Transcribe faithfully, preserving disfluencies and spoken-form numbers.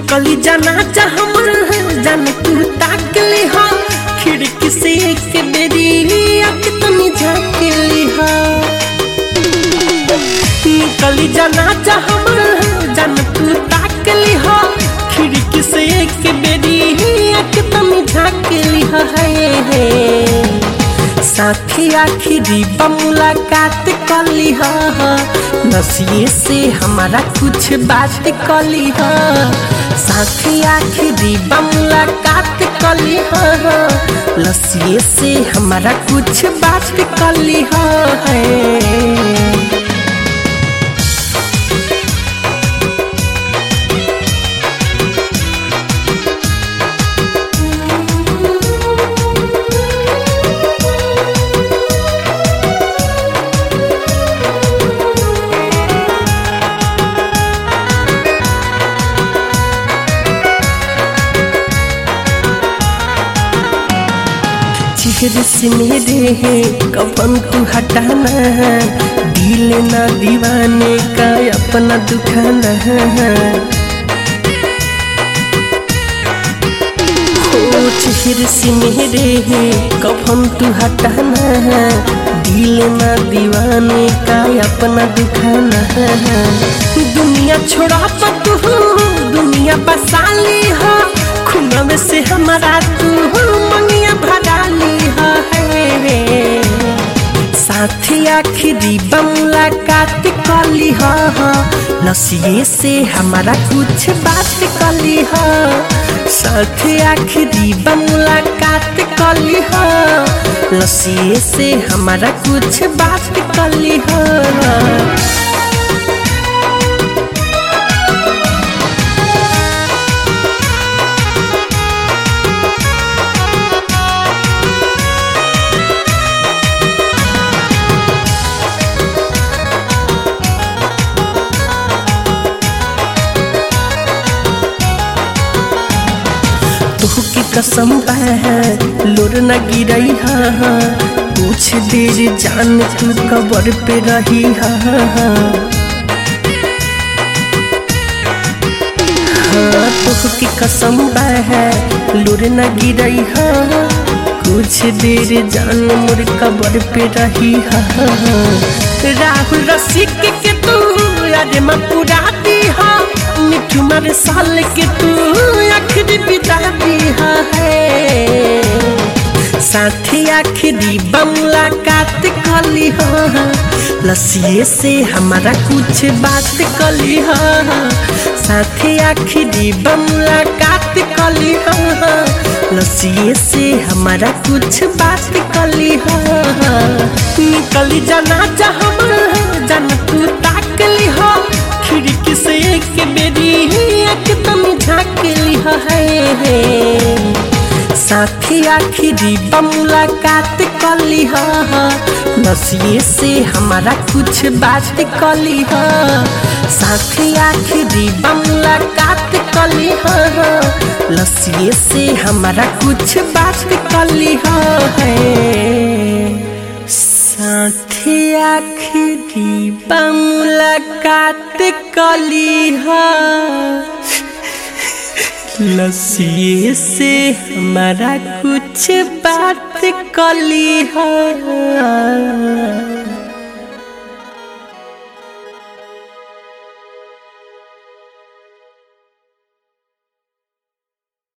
निकली जाना हमर जान तू ताकली हा खिड़की से एक बेरी आँख तनी झाँकली हा निकली जाना हमर जान तू ताकली हा खिड़की से एक बेरी आँख तनी झाँकली हा साथी आखिरी मुलाकात कली हा नसिए से हमारा कुछ बात कली हा साथी आखिरी मुलाकात कली हा नसिए से हमारा कुछ बात कली हा चेहरे से मेरे हैं कफन तू हटाना दिल ना दीवाने का अपना दुखाना हो चेहरे से मेरे हैं कफन तू हटाना दिल ना दीवाने का अपना दुखाना दुनिया छोड़ा तू दुनिया बसा ली हो खुना में से हमारा तू मंगिया भरा ली साथी आखिरी मुलाकात कली हा नसिए से हमारा कुछ बात कली हा साथी आखिरी मुलाकात कली हा नसिए से हमारा कुछ बात कली हा की कसम है लोर न गिरई हा कुछ देर जान तू कबर पे रही हा हाँ तुह की कसम है लोर न गिरई हा कुछ देर जान मोर कबर पे रही हा राहुल रसिक के तू अरे मैं पूरा दी हा मिठू मारे साल के तू आखिरी बिता दी हा साथी आखिरी मुलाकात कली हा लसिए से हमारा कुछ बात कली हा साथी आखिरी मुलाकात कली हा लसिए से हमारा कुछ बात कली हा निकली जाना हमर जान तू ताकली हा खिड़की से एक बेरी आँख तनी झाँकली हा साथी आखिरी मुलाकात कली हा नसिए से हमारा कुछ बात कली हा साथी आखिरी मुलाकात कली हा लसिए से हमारा कुछ बात कली हा साथी आखिरी मुलाकात कली हा लसिए से हमारा कुछ बात कली हा।